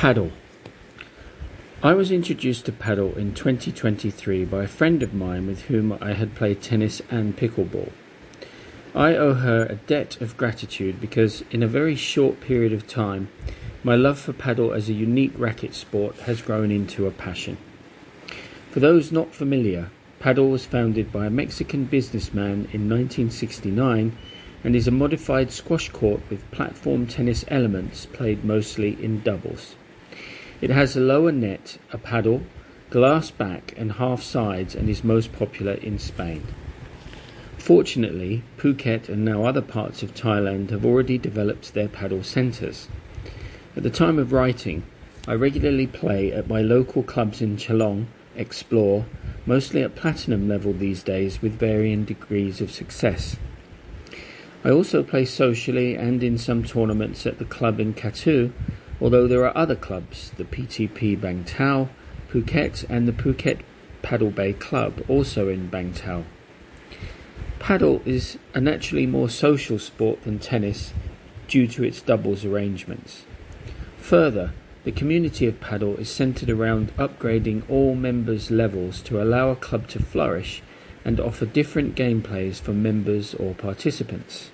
Paddle. I was introduced to paddle in 2023 by a friend of mine with whom I had played tennis and pickleball. I owe her a debt of gratitude because in a very short period of time, my love for paddle as a unique racket sport has grown into a passion. For those not familiar, paddle was founded by a Mexican businessman in 1969 and is a modified squash court with platform tennis elements played mostly in doubles. It has a lower net, a paddle, glass back and half sides and is most popular in Spain. Fortunately, Phuket and now other parts of Thailand have already developed their paddle centres. At the time of writing, I regularly play at my local clubs in Chalong, Explore, mostly at platinum level these days with varying degrees of success. I also play socially and in some tournaments at the club in Katu, although there are other clubs, the PTP Bang Tao, Phuket and the Phuket Paddle Bay Club, also in Bang Tao. Paddle is a naturally more social sport than tennis due to its doubles arrangements. Further, the community of paddle is centred around upgrading all members' levels to allow a club to flourish and offer different gameplays for members or participants.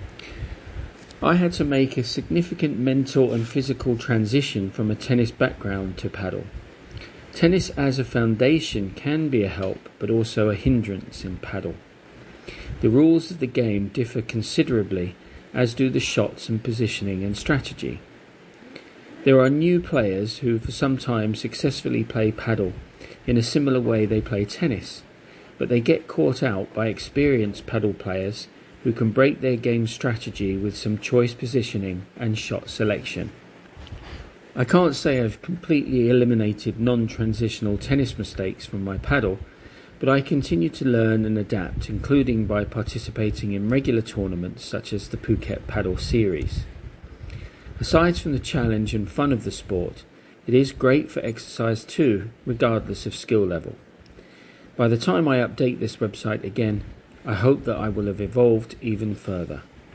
I had to make a significant mental and physical transition from a tennis background to paddle. Tennis as a foundation can be a help, but also a hindrance in paddle. The rules of the game differ considerably, as do the shots and positioning and strategy. There are new players who for some time successfully play paddle in a similar way they play tennis, but they get caught out by experienced paddle players who can break their game strategy with some choice positioning and shot selection. I can't say I've completely eliminated non-transitional tennis mistakes from my paddle, but I continue to learn and adapt, including by participating in regular tournaments such as the Phuket Paddle Series. Aside from the challenge and fun of the sport, it is great for exercise too, regardless of skill level. By the time I update this website again, I hope that I will have evolved even further.